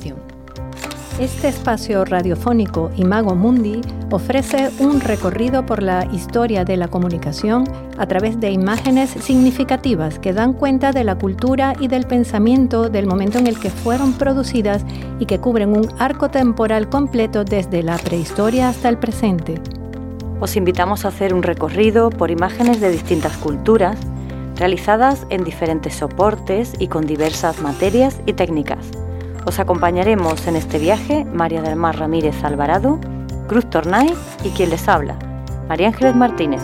comunicación. Este espacio radiofónico Imago Mundi ofrece un recorrido por la historia de la comunicación a través de imágenes significativas que dan cuenta de la cultura y del pensamiento del momento en el que fueron producidas y que cubren un arco temporal completo desde la prehistoria hasta el presente. Os invitamos a hacer un recorrido por imágenes de distintas culturas, realizadas en diferentes soportes y con diversas materias y técnicas. Os acompañaremos en este viaje María del Mar Ramírez Alvarado, Cruz Tornay y quien les habla, María Ángeles Martínez.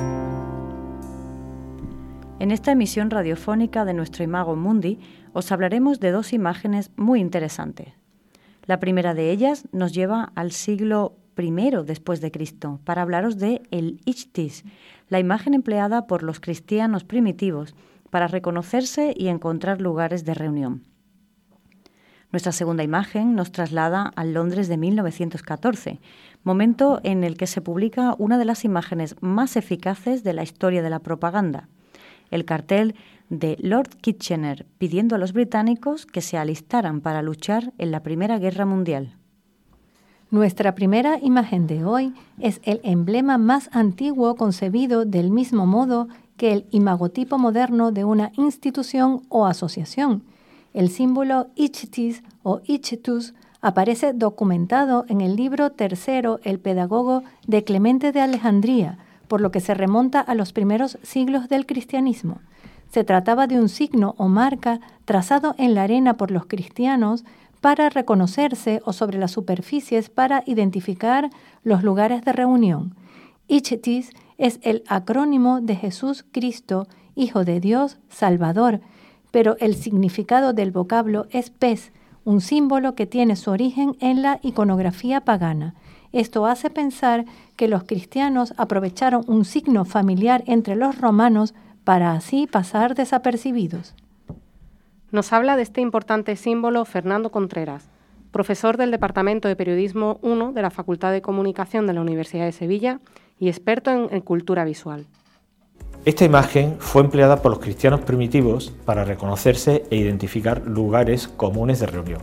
En esta emisión radiofónica de nuestro Imago Mundi os hablaremos de dos imágenes muy interesantes. La primera de ellas nos lleva al siglo I después de Cristo para hablaros de el Ichthys, la imagen empleada por los cristianos primitivos para reconocerse y encontrar lugares de reunión. Nuestra segunda imagen nos traslada al Londres de 1914, momento en el que se publica una de las imágenes más eficaces de la historia de la propaganda, el cartel de Lord Kitchener pidiendo a los británicos que se alistaran para luchar en la Primera Guerra Mundial. Nuestra primera imagen de hoy es el emblema más antiguo concebido del mismo modo que el imagotipo moderno de una institución o asociación. El símbolo Ichthys o Ichthus aparece documentado en el libro tercero El Pedagogo de Clemente de Alejandría, por lo que se remonta a los primeros siglos del cristianismo. Se trataba de un signo o marca trazado en la arena por los cristianos para reconocerse o sobre las superficies para identificar los lugares de reunión. Ichthys es el acrónimo de Jesús Cristo, Hijo de Dios, Salvador, pero el significado del vocablo es pez, un símbolo que tiene su origen en la iconografía pagana. Esto hace pensar que los cristianos aprovecharon un signo familiar entre los romanos para así pasar desapercibidos. Nos habla de este importante símbolo Fernando Contreras, profesor del Departamento de Periodismo 1 de la Facultad de Comunicación de la Universidad de Sevilla y experto en cultura visual. Esta imagen fue empleada por los cristianos primitivos para reconocerse e identificar lugares comunes de reunión.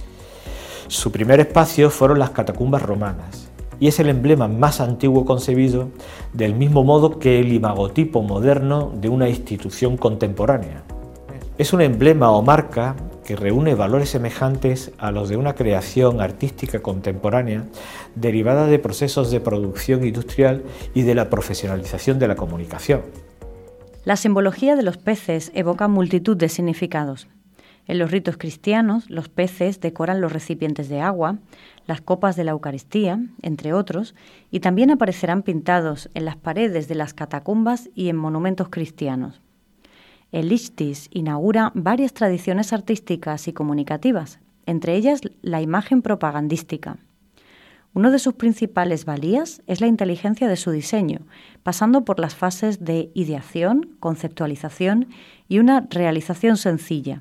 Su primer espacio fueron las catacumbas romanas y es el emblema más antiguo concebido del mismo modo que el imagotipo moderno de una institución contemporánea. Es un emblema o marca que reúne valores semejantes a los de una creación artística contemporánea derivada de procesos de producción industrial y de la profesionalización de la comunicación. La simbología de los peces evoca multitud de significados. En los ritos cristianos, los peces decoran los recipientes de agua, las copas de la Eucaristía, entre otros, y también aparecerán pintados en las paredes de las catacumbas y en monumentos cristianos. El Ichthys inaugura varias tradiciones artísticas y comunicativas, entre ellas la imagen propagandística. Uno de sus principales valías es la inteligencia de su diseño, pasando por las fases de ideación, conceptualización y una realización sencilla.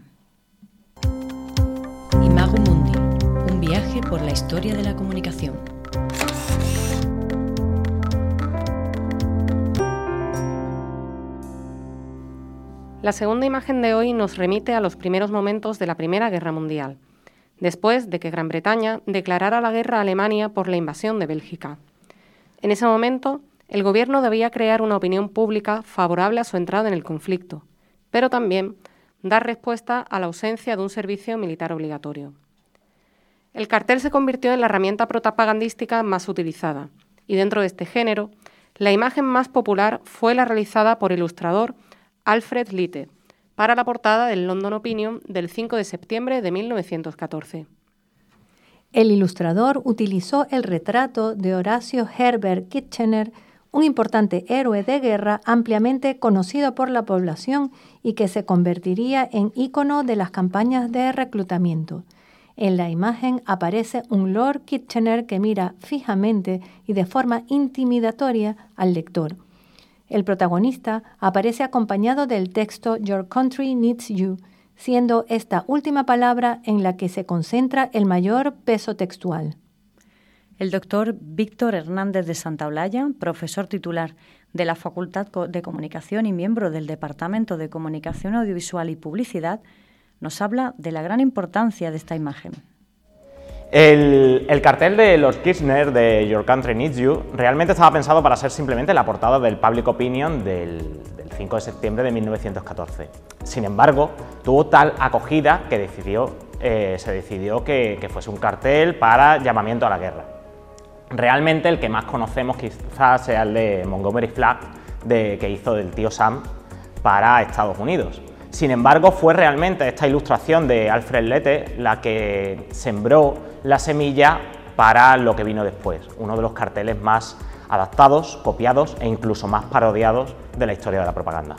Imago Mundi, un viaje por la historia de la comunicación. La segunda imagen de hoy nos remite a los primeros momentos de la Primera Guerra Mundial, después de que Gran Bretaña declarara la guerra a Alemania por la invasión de Bélgica. En ese momento, el gobierno debía crear una opinión pública favorable a su entrada en el conflicto, pero también dar respuesta a la ausencia de un servicio militar obligatorio. El cartel se convirtió en la herramienta propagandística más utilizada, y dentro de este género, la imagen más popular fue la realizada por el ilustrador Alfred Litte, para la portada del London Opinion del 5 de septiembre de 1914. El ilustrador utilizó el retrato de Horacio Herbert Kitchener, un importante héroe de guerra ampliamente conocido por la población y que se convertiría en ícono de las campañas de reclutamiento. En la imagen aparece un Lord Kitchener que mira fijamente y de forma intimidatoria al lector. El protagonista aparece acompañado del texto Your country needs you, siendo esta última palabra en la que se concentra el mayor peso textual. El doctor Víctor Hernández de Santaolalla, profesor titular de la Facultad de Comunicación y miembro del Departamento de Comunicación Audiovisual y Publicidad, nos habla de la gran importancia de esta imagen. El cartel de Lord Kirchner de Your Country Needs You realmente estaba pensado para ser simplemente la portada del Public Opinion del 5 de septiembre de 1914. Sin embargo, tuvo tal acogida que se decidió que fuese un cartel para llamamiento a la guerra. Realmente el que más conocemos quizás sea el de Montgomery Flagg, que hizo del tío Sam para Estados Unidos. Sin embargo, fue realmente esta ilustración de Alfred Lete la que sembró la semilla para lo que vino después, uno de los carteles más adaptados, copiados e incluso más parodiados de la historia de la propaganda.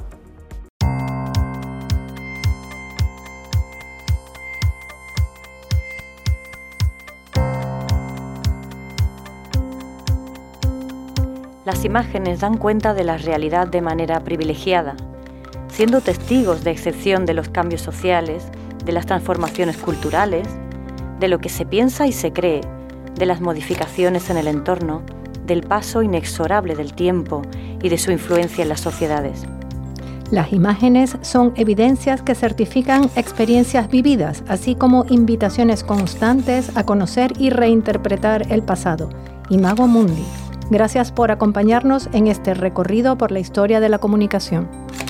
Las imágenes dan cuenta de la realidad de manera privilegiada, siendo testigos de excepción de los cambios sociales, de las transformaciones culturales, de lo que se piensa y se cree, de las modificaciones en el entorno, del paso inexorable del tiempo y de su influencia en las sociedades. Las imágenes son evidencias que certifican experiencias vividas, así como invitaciones constantes a conocer y reinterpretar el pasado. Imago Mundi. Gracias por acompañarnos en este recorrido por la historia de la comunicación.